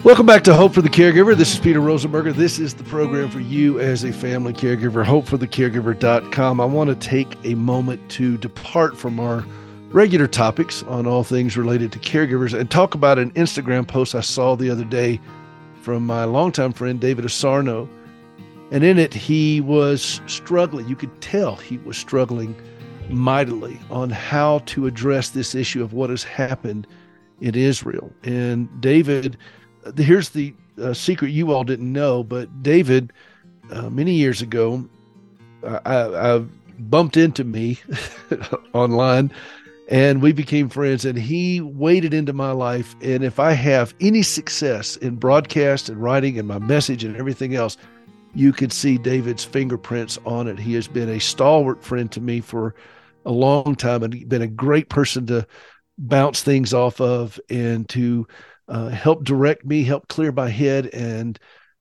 Welcome back to Hope for the Caregiver. This is Peter Rosenberger. This is the program for you as a family caregiver, hopeforthecaregiver.com. I want to take a moment to depart from our regular topics on all things related to caregivers and talk about an Instagram post I saw the other day from my longtime friend, David Asarno. And in it, he was struggling. You could tell he was struggling mightily on how to address this issue of what has happened in Israel. And David, here's the secret you all didn't know, but David, many years ago, I bumped into me online and we became friends, and he waded into my life. And if I have any success in broadcast and writing and my message and everything else, you could see David's fingerprints on it. He has been a stalwart friend to me for a long time and been a great person to bounce things off of and to help direct me, help clear my head. And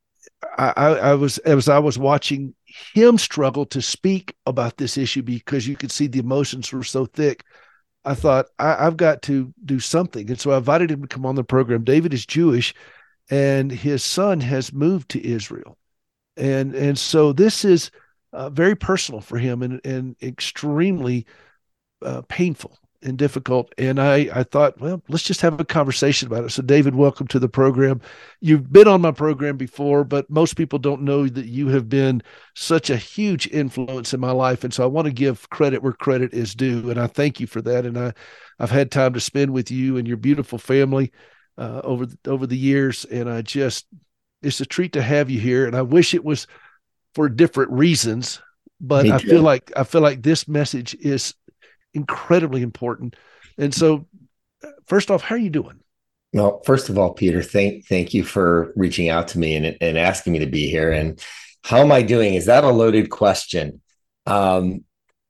I was, as I was watching him struggle to speak about this issue because you could see the emotions were so thick, I thought, I've got to do something. And so I invited him to come on the program. David is Jewish and his son has moved to Israel. And so this is very personal for him and extremely painful and difficult. And I thought, well, let's just have a conversation about it. So David, welcome to the program. You've been on my program before, but most people don't know that you have been such a huge influence in my life. And so I want to give credit where credit is due. And I thank you for that. And I've had time to spend with you and your beautiful family over the years. And it's a treat to have you here. And I wish it was for different reasons, but I feel like this message is incredibly important. And so first off, how are you doing? Well, first of all, Peter, thank you for reaching out to me and asking me to be here. And how am I doing? Is that a loaded question? I'm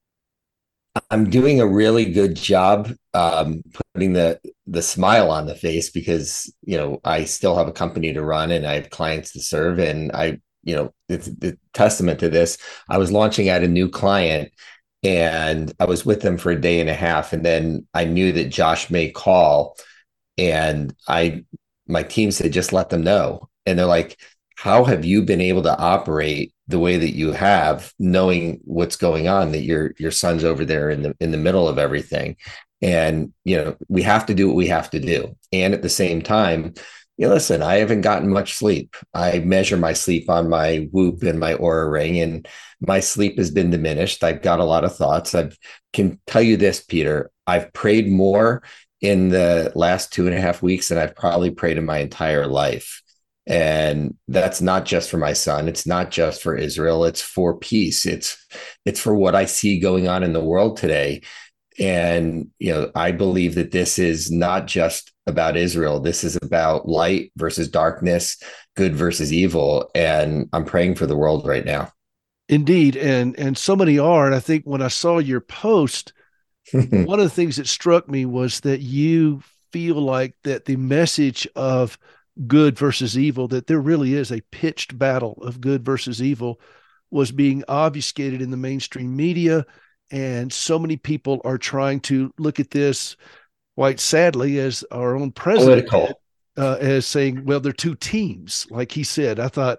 doing a really good job putting the smile on the face because, I still have a company to run and I have clients to serve. And it's the testament to this. I was launching at a new client and I was with them for a day and a half. And then I knew that Josh may call and my team said, just let them know. And they're like, how have you been able to operate the way that you have, knowing what's going on, that your son's over there in the middle of everything? And, we have to do what we have to do. And at the same time, listen, I haven't gotten much sleep. I measure my sleep on my Whoop and my Oura Ring, and my sleep has been diminished. I've got a lot of thoughts. I can tell you this, Peter, I've prayed more in the last 2.5 weeks than I've probably prayed in my entire life. And that's not just for my son. It's not just for Israel. It's for peace. It's for what I see going on in the world today. And, I believe that this is not just about Israel. This is about light versus darkness, good versus evil. And I'm praying for the world right now. Indeed. And so many are. And I think when I saw your post, one of the things that struck me was that you feel like that the message of good versus evil, that there really is a pitched battle of good versus evil, was being obfuscated in the mainstream media. And so many people are trying to look at this, quite sadly, as our own president did, as saying, well, they're two teams. Like he said, I thought,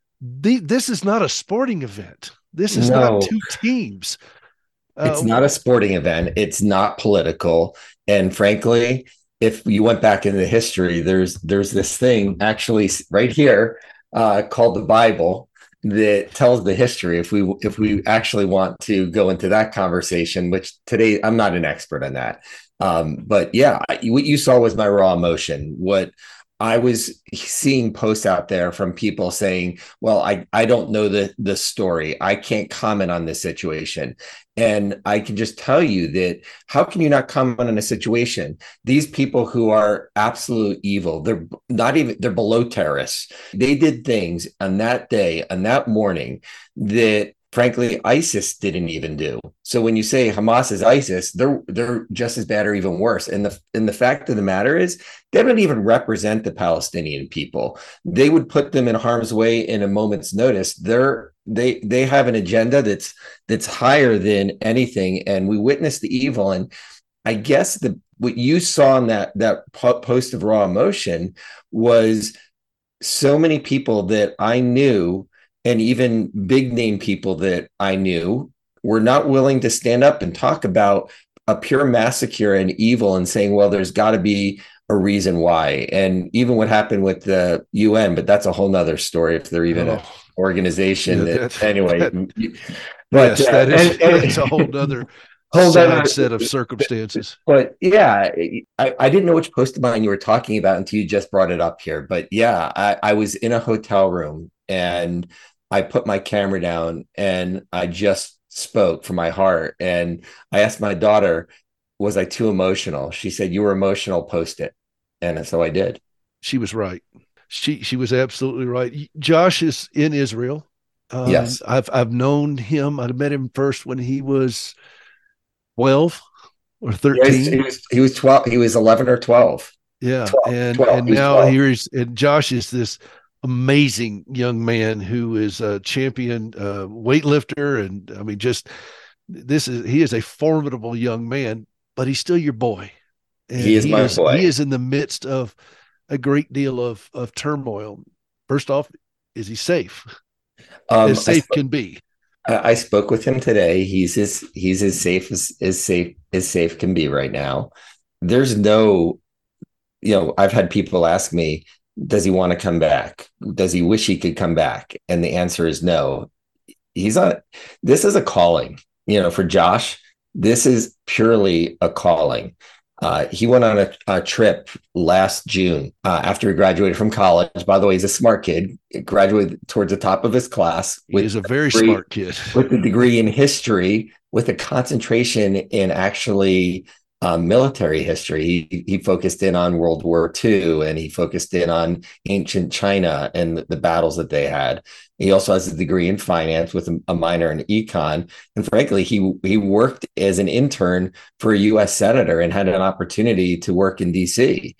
this is not a sporting event. This is not two teams. It's not a sporting event. It's not political. And frankly, if you went back into history, there's this thing actually right here called the Bible that tells the history. If we actually want to go into that conversation, which today I'm not an expert on that, but yeah, what you saw was my raw emotion. What I was seeing posts out there from people saying, well, I don't know the story. I can't comment on this situation. And I can just tell you that how can you not comment on a situation? These people who are absolute evil, they're below terrorists. They did things on that day, on that morning, that frankly, ISIS didn't even do. So when you say Hamas is ISIS, they're just as bad or even worse. And the fact of the matter is, they don't even represent the Palestinian people. They would put them in harm's way in a moment's notice. They have an agenda that's higher than anything, and we witness the evil. And I guess what you saw in that post of raw emotion was so many people that I knew, and even big name people that I knew, were not willing to stand up and talk about a pure massacre and evil and saying, well, there's got to be a reason why. And even what happened with the UN, but that's a whole nother story if they're even an Oh, organization yeah, that anyway. But yes, that is, that's a whole and nother hold sad on. set of circumstances. But yeah, I didn't know which post of mine you were talking about until you just brought it up here. But yeah, I was in a hotel room and I put my camera down and I just spoke from my heart. And I asked my daughter, was I too emotional? She said, you were emotional, post it. And so I did. She was right. She was absolutely right. Josh is in Israel. Yes. I've known him. I met him first when he was 12 or Yes, 13. he was 12. He was 11 or 12. Yeah, 12. and 12. He was now 12. here is and Josh is this amazing young man who is a champion weightlifter, and I mean, just he is a formidable young man, but he's still your boy, He and is my he boy. is in the midst of a great deal of turmoil. First off, is he safe? As I safe can be. I spoke with him today. He's as safe as safe can be right now. There's no, I've had people ask me, does he want to come back? Does he wish he could come back? And the answer is no. He's on. This is a calling, for Josh. This is purely a calling. He went on a trip last June after he graduated from college. By the way, he's a smart kid. He graduated towards the top of his class He is a very smart kid. with a degree in history, with a concentration in actually military history. He focused in on World War II and he focused in on ancient China and the battles that they had. He also has a degree in finance with a minor in econ. And frankly, he worked as an intern for a U.S. senator and had an opportunity to work in D.C.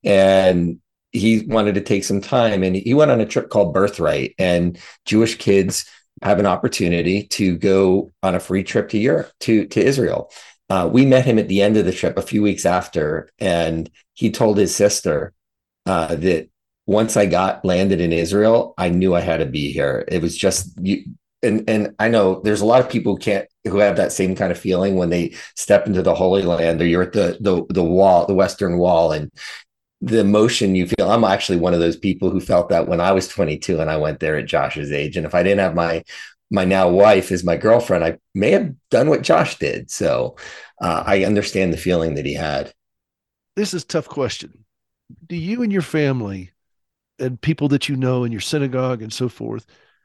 And he wanted to take some time and he went on a trip called Birthright, and Jewish kids have an opportunity to go on a free trip to Europe, to Israel. We met him at the end of the trip a few weeks after, and he told his sister that once I got landed in Israel, I knew I had to be here. It was just you. And I know there's a lot of people who have that same kind of feeling when they step into the Holy Land, or you're at the wall, the Western Wall, and the emotion you feel. I'm actually one of those people who felt that when I was 22 and I went there at Josh's age. And if I didn't have my now wife as my girlfriend, I may have done what Josh did. So I understand the feeling that he had. This is a tough question. Do you and your family and people that you know in your synagogue and so forth,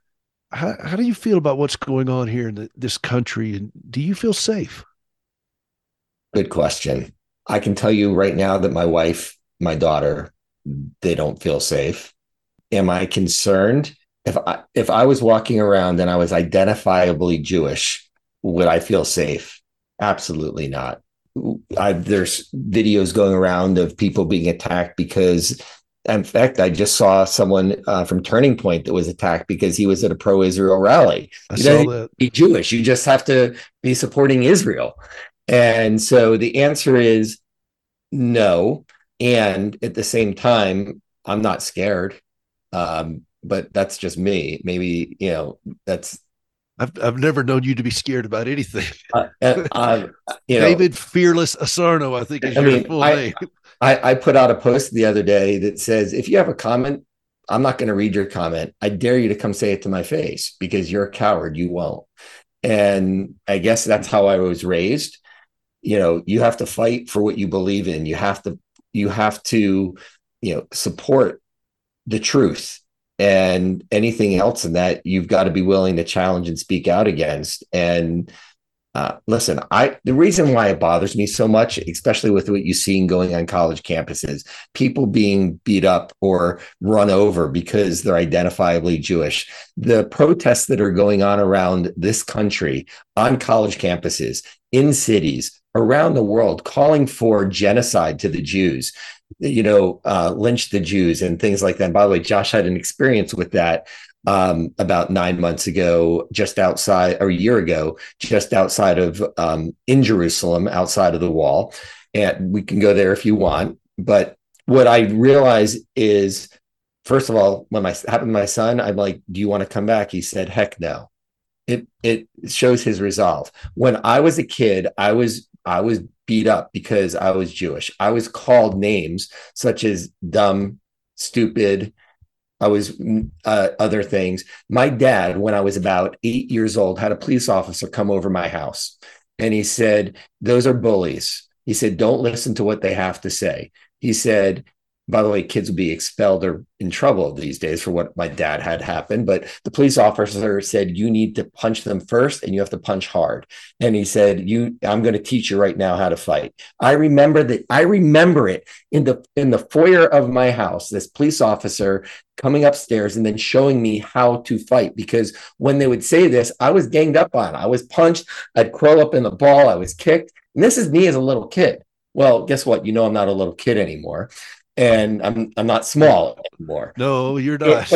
how do you feel about what's going on here in this country? And do you feel safe? Good question. I can tell you right now that my wife, my daughter, they don't feel safe. Am I concerned? If I was walking around and I was identifiably Jewish, would I feel safe? Absolutely not. There's videos going around of people being attacked because, in fact, I just saw someone from Turning Point that was attacked because he was at a pro-Israel rally. I You saw don't have that. to be Jewish. You just have to be supporting Israel. And so the answer is no. And at the same time, I'm not scared. But that's just me. Maybe, that's I've never known you to be scared about anything. uh, uh, you know, David Fearless Asarno, I think is I your mean, full name. I put out a post the other day that says, if you have a comment, I'm not going to read your comment. I dare you to come say it to my face because you're a coward. You won't. And I guess that's how I was raised. You have to fight for what you believe in. You have to, support the truth, and anything else in that you've got to be willing to challenge and speak out against. And listen, the reason why it bothers me so much, especially with what you've seen going on college campuses, people being beat up or run over because they're identifiably Jewish, the protests that are going on around this country, on college campuses, in cities around the world, calling for genocide to the Jews, lynch the Jews and things like that. And by the way, Josh had an experience with that about 9 months ago, a year ago, just outside of in Jerusalem, outside of the wall. And we can go there if you want. But what I realize is first of all, when happened to my son, I'm like, do you want to come back? He said, heck no. It shows his resolve. When I was a kid, I was beat up because I was Jewish. I was called names such as dumb, stupid. I was other things. My dad, when I was about 8 years old, had a police officer come over my house, and he said, "Those are bullies." He said, "Don't listen to what they have to say." He said, by the way, kids would be expelled or in trouble these days for what my dad had happened. But the police officer said, you need to punch them first and you have to punch hard. And he said, I'm going to teach you right now how to fight. I remember that. I remember it in the foyer of my house, this police officer coming upstairs and then showing me how to fight. Because when they would say this, I was ganged up on. I was punched. I'd curl up in the ball. I was kicked. And this is me as a little kid. Well, guess what? I'm not a little kid anymore. And I'm not small anymore. No, you're not.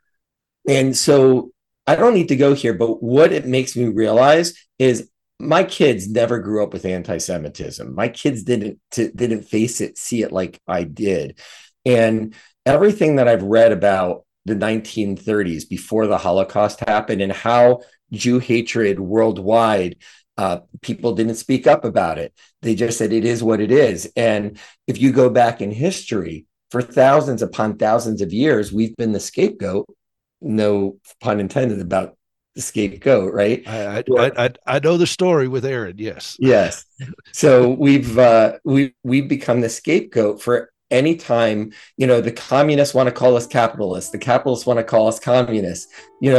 And so I don't need to go here, but what it makes me realize is my kids never grew up with anti-Semitism. My kids didn't face it, see it like I did. And everything that I've read about the 1930s before the Holocaust happened and how Jew hatred worldwide, people didn't speak up about it. They just said it is what it is. And if you go back in history, for thousands upon thousands of years, we've been the scapegoat. No pun intended about the scapegoat, right? I know the story with Aaron. Yes. Yes. So we've become the scapegoat for any time, the communists want to call us capitalists. The capitalists want to call us communists.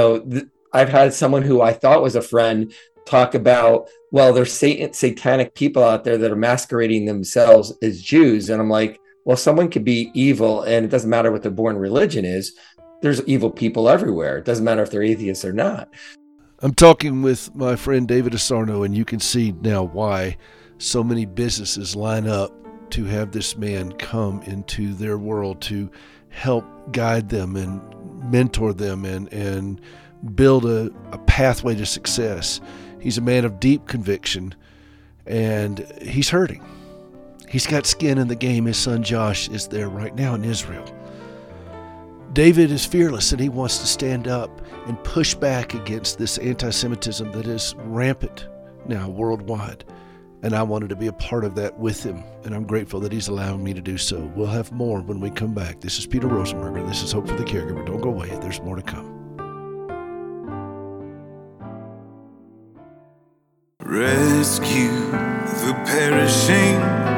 I've had someone who I thought was a friend talk about, well, there's satanic people out there that are masquerading themselves as Jews. And I'm like, well, someone could be evil and it doesn't matter what their born religion is. There's evil people everywhere. It doesn't matter if they're atheists or not. I'm talking with my friend David Asarnow, and you can see now why so many businesses line up to have this man come into their world to help guide them and mentor them and build a pathway to success. He's a man of deep conviction, and he's hurting. He's got skin in the game. His son Josh is there right now in Israel. David is fearless, and he wants to stand up and push back against this anti-Semitism that is rampant now worldwide. And I wanted to be a part of that with him, and I'm grateful that he's allowing me to do so. We'll have more when we come back. This is Peter Rosenberger. This is Hope for the Caregiver. Don't go away. There's more to come. Rescue the perishing,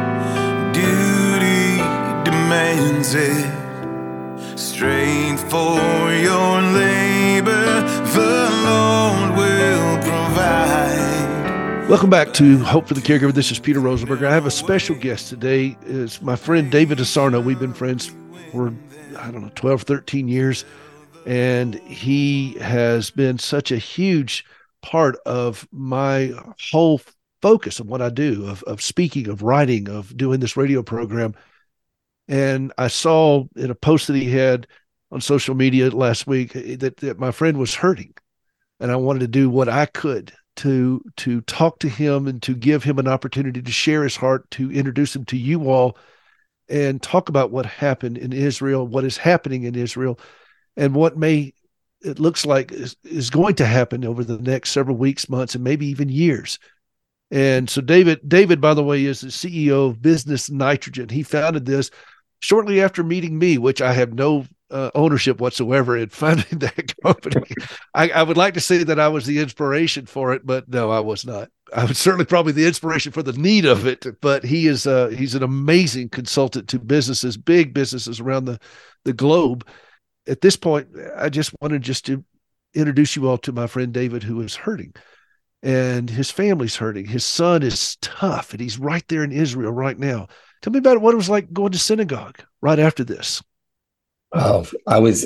duty demands it. Strength for your labor, the Lord will provide. Welcome back to Hope for the Caregiver. This is Peter Rosenberger. I have a special guest today. It's my friend David Asarnow. We've been friends for, 12, 13 years. And he has been such a huge part of my whole focus of what I do, of speaking, of writing, of doing this radio program. And I saw in a post that he had on social media last week that my friend was hurting. And I wanted to do what I could to talk to him and to give him an opportunity to share his heart, to introduce him to you all and talk about what happened in Israel, what is happening in Israel, and what it looks like is going to happen over the next several weeks, months, and maybe even years. And so David, by the way, is the CEO of Business Nitrogen. He founded this shortly after meeting me, which I have no ownership whatsoever in founding that company. I would like to say that I was the inspiration for it, but no, I was not. I was certainly probably the inspiration for the need of it, but he's an amazing consultant to businesses, big businesses around the globe. At this point, I just wanted to introduce you all to my friend David, who is hurting, and his family's hurting. His son is tough, and he's right there in Israel right now. Tell me about what it was like going to synagogue right after this. Oh, I was,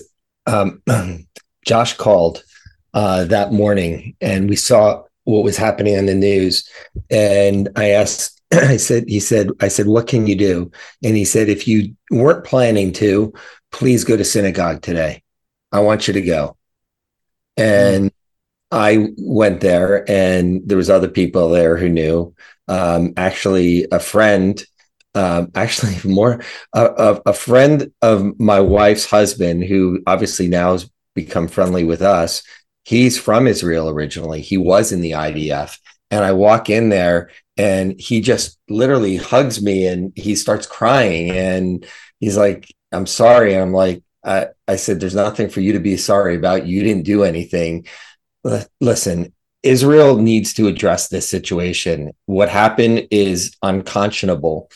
Josh called that morning, and we saw what was happening on the news. And I asked, I said, what can you do? And he said, if you weren't planning to, please go to synagogue today. I want you to go. And I went there, and there was other people there who knew. Actually, a friend actually more a friend of my wife's husband, who obviously now has become friendly with us. He's from Israel originally. He was in the IDF. And I walk in there and he just literally hugs me and he starts crying. And he's like, I'm sorry. And I'm like, I said, there's nothing for you to be sorry about. You didn't do anything. Listen, Israel needs to address this situation. What happened is unconscionable.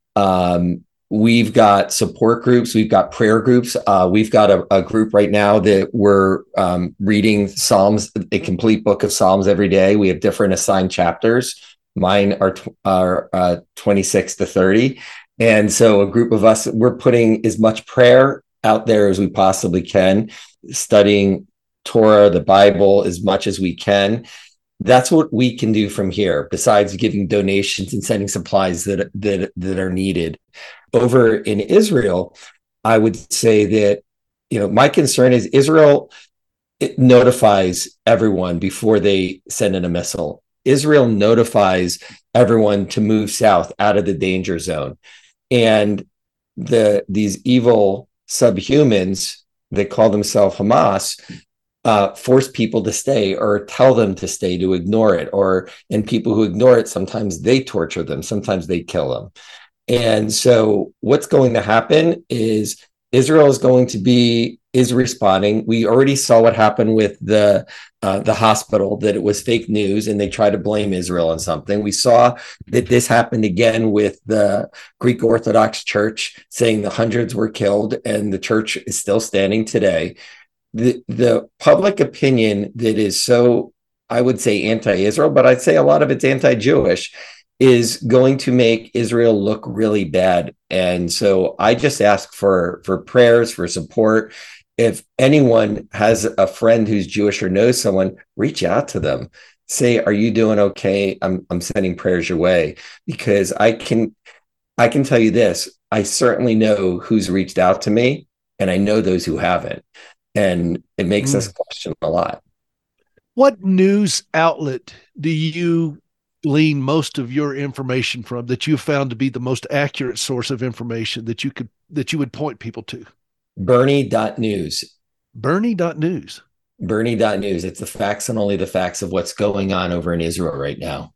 We've got support groups. We've got prayer groups. We've got a group right now that we're reading Psalms, a complete book of Psalms every day. We have different assigned chapters. Mine are 26 to 30. And so a group of us, we're putting as much prayer out there as we possibly can, studying Torah, the Bible, as much as we can. That's what we can do from here, besides giving donations and sending supplies that are needed. Over in Israel, I would say that, my concern is Israel, it notifies everyone before they send in a missile. Israel notifies everyone to move south out of the danger zone. And these evil subhumans, they call themselves Hamas, force people to stay or tell them to stay, to ignore it. And people who ignore it, sometimes they torture them, sometimes they kill them. And so what's going to happen is Israel is responding. We already saw what happened with the hospital, that it was fake news and they try to blame Israel on something. We saw that this happened again with the Greek Orthodox Church, saying the hundreds were killed and the church is still standing today. The public opinion that is so, I would say, anti-Israel, but I'd say a lot of it's anti-Jewish, is going to make Israel look really bad. And so I just ask for prayers, for support. If anyone has a friend who's Jewish or knows someone, reach out to them. Say, are you doing okay? I'm sending prayers your way, because I can tell you this. I certainly know who's reached out to me, and I know those who haven't. And it makes us question a lot. What news outlet do you glean most of your information from, that you found to be the most accurate source of information that you would point people to? Bernie.news. Bernie.news. Bernie.news. It's the facts and only the facts of what's going on over in Israel right now.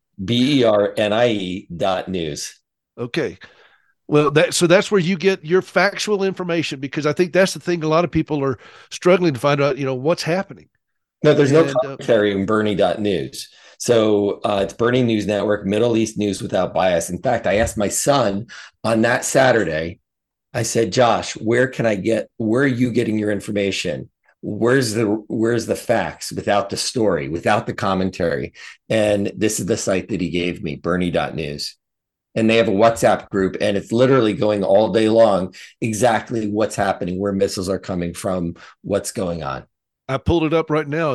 BERNIE.news. Okay. Well, that's where you get your factual information, because I think that's the thing. A lot of people are struggling to find out, what's happening. No, there's no commentary in Bernie.news. So it's Bernie News Network, Middle East news without bias. In fact, I asked my son on that Saturday, I said, Josh, where are you getting your information? Where's the facts without the story, without the commentary? And this is the site that he gave me, Bernie.news. And they have a WhatsApp group, and it's literally going all day long, exactly what's happening, where missiles are coming from, what's going on. I pulled it up right now.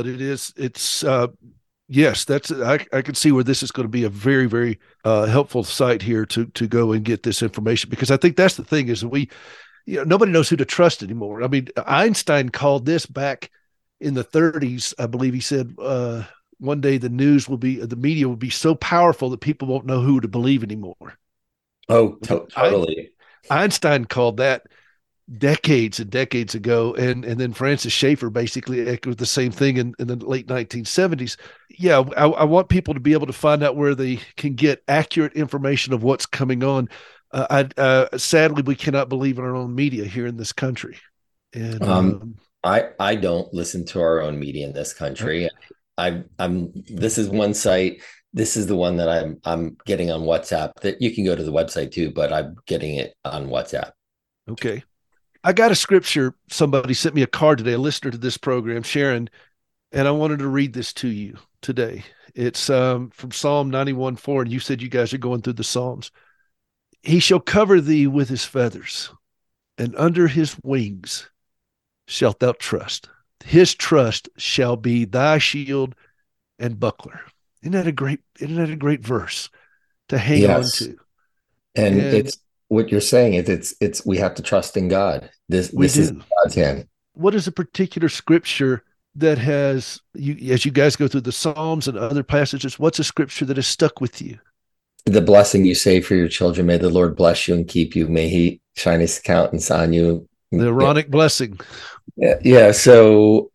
Yes, I can see where this is going to be a very, very helpful site here to go and get this information, because I think that's the thing, is nobody knows who to trust anymore. I mean, Einstein called this back in the 30s. I believe he said, one day the media will be so powerful that people won't know who to believe anymore. Oh, totally. Einstein called that decades and decades ago. And then Francis Schaeffer basically echoed the same thing in the late 1970s. Yeah, I want people to be able to find out where they can get accurate information of what's coming on. Sadly, we cannot believe in our own media here in this country. And I don't listen to our own media in this country. This is one site. This is the one that I'm getting on WhatsApp. That you can go to the website too, but I'm getting it on WhatsApp. Okay. I got a scripture. Somebody sent me a card today, a listener to this program, Sharon, and I wanted to read this to you today. It's from Psalm 91:4, and you said you guys are going through the Psalms. He shall cover thee with his feathers, and under his wings shalt thou trust. His trust shall be thy shield and buckler. Isn't that a great verse to hang on to? And it's what you're saying is it's we have to trust in God. This is God's hand. What is a particular scripture that has you, as you guys go through the Psalms and other passages, what's a scripture that has stuck with you? the blessing you say for your children, may the Lord bless you and keep you. May he shine his countenance on you. The Aaronic blessing. Yeah. So,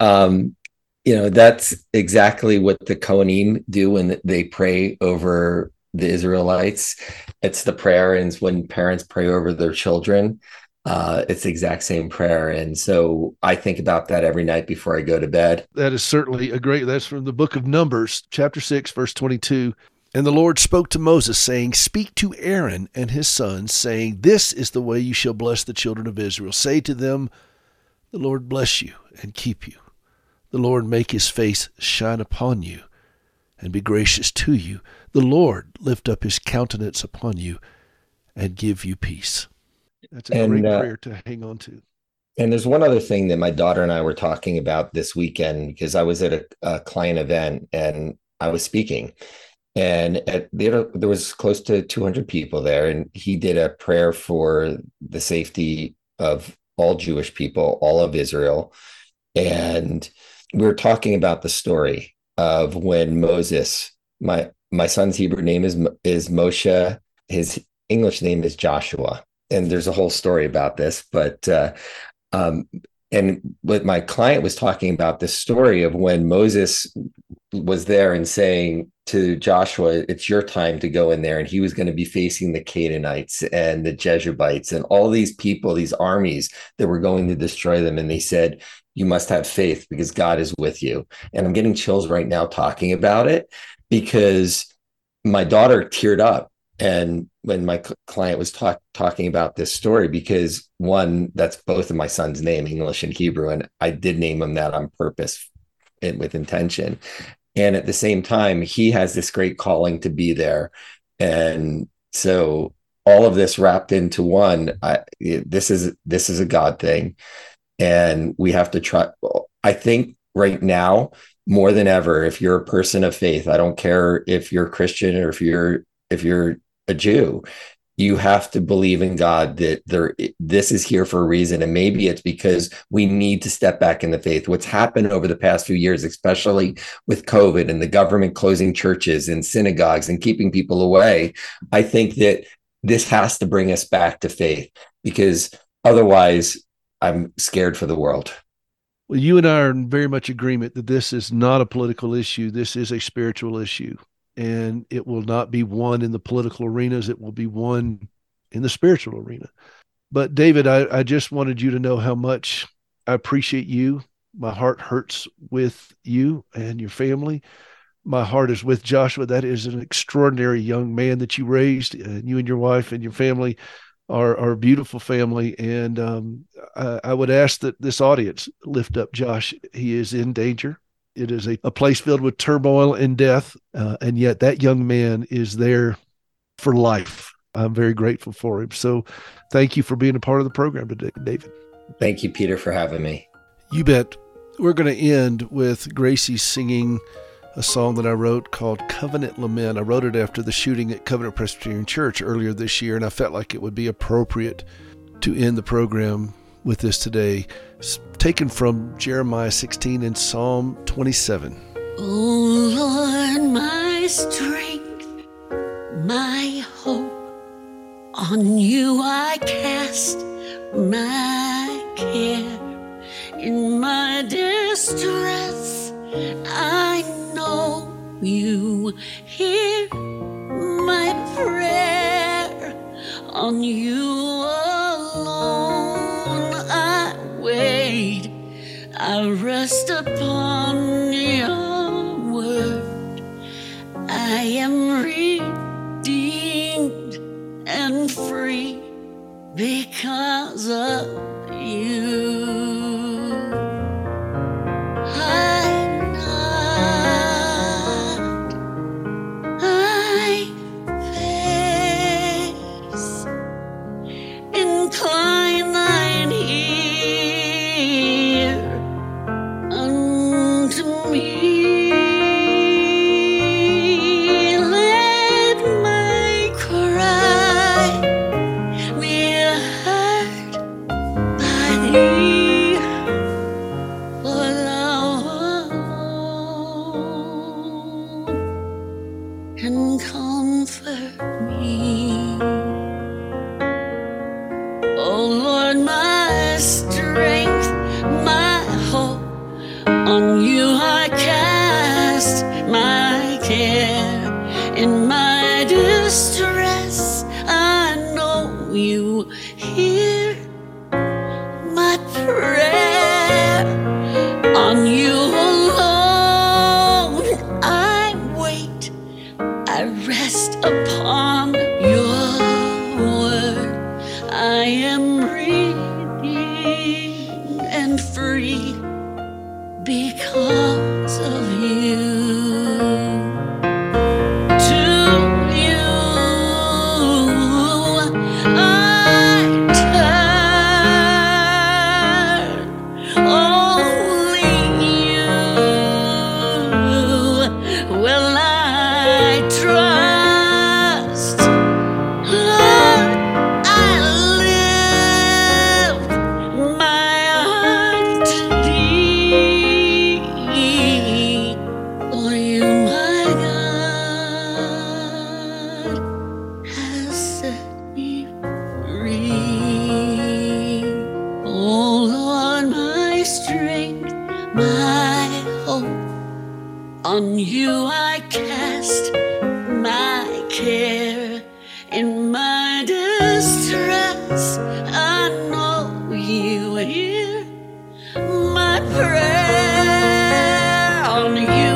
that's exactly what the Kohanim do when they pray over the Israelites. It's the prayer, and it's when parents pray over their children. It's the exact same prayer. And so I think about that every night before I go to bed. That is certainly that's from the book of Numbers, chapter 6, verse 22. And the Lord spoke to Moses, saying, Speak to Aaron and his sons, saying, This is the way you shall bless the children of Israel. Say to them, The Lord bless you and keep you. The Lord make his face shine upon you and be gracious to you. The Lord lift up his countenance upon you and give you peace. That's a great prayer to hang on to. And there's one other thing that my daughter and I were talking about this weekend, because I was at a client event and I was speaking. And there was close to 200 people there, and he did a prayer for the safety of all Jewish people, all of Israel. And we were talking about the story of when Moses, my son's Hebrew name is Moshe, his English name is Joshua. And there's a whole story about this, but and what my client was talking about, this story of when Moses was there and saying to Joshua, it's your time to go in there. And he was going to be facing the Canaanites and the Jebusites and all these people, these armies that were going to destroy them. And they said, you must have faith because God is with you. And I'm getting chills right now talking about it, because my daughter teared up. And when my client was talking about this story, because one, that's both of my son's name, English and Hebrew, and I did name him that on purpose and with intention. And at the same time, he has this great calling to be there. And so all of this wrapped into one, this is a God thing. And we have to try. I think right now, more than ever, if you're a person of faith, I don't care if you're Christian or if you're a Jew, you have to believe in God that this is here for a reason. And maybe it's because we need to step back in the faith. What's happened over the past few years, especially with COVID and the government closing churches and synagogues and keeping people away, I think that this has to bring us back to faith, because otherwise I'm scared for the world. Well, you and I are in very much agreement that this is not a political issue. This is a spiritual issue. And it will not be won in the political arenas. It will be won in the spiritual arena. But David, I just wanted you to know how much I appreciate you. My heart hurts with you and your family. My heart is with Joshua. That is an extraordinary young man that you raised. And you and your wife and your family are a beautiful family. And I would ask that this audience lift up Josh. He is in danger. It is a place filled with turmoil and death, and yet that young man is there for life. I'm very grateful for him. So thank you for being a part of the program today, David. Thank you, Peter, for having me. You bet. We're going to end with Gracie singing a song that I wrote called Covenant Lament. I wrote it after the shooting at Covenant Presbyterian Church earlier this year, and I felt like it would be appropriate to end the program with this today. It's taken from Jeremiah 16 and Psalm 27. Oh Lord, my strength, my hope, on you I cast my care. In my distress, I know you hear my prayer. On you alone I wait, I rest upon your word. I am redeemed and free because of you. I'm not my face. Incline thine ear unto me. Let my cry be heard by thee. comfort me. Oh Lord, my strength, my hope, on you I cast my care. In my distress, I know you hear my prayer. On you alone I wait, I rest upon your word. I am redeemed and free because of you. To you I turn, only you will I trust. Lord, I lift my heart to thee. For you, my God, has set me free. Oh Lord, my strength, my hope, on you I cast my care. In my distress, I know you hear my prayer. On you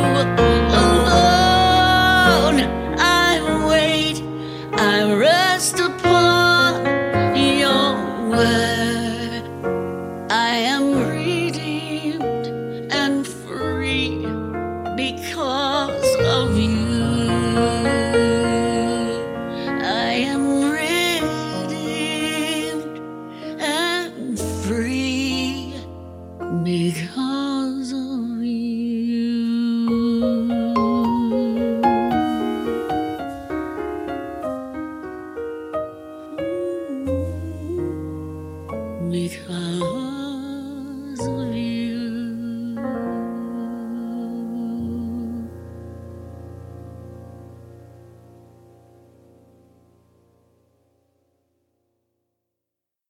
alone I wait, I rest upon your word. I am redeemed and free because of you. I am redeemed and free because